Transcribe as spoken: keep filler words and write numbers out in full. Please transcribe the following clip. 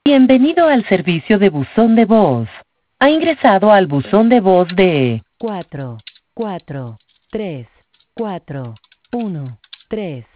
Bienvenido al servicio de buzón de voz. Ha ingresado al buzón de voz de cuatro, cuatro, tres, cuatro, uno, tres.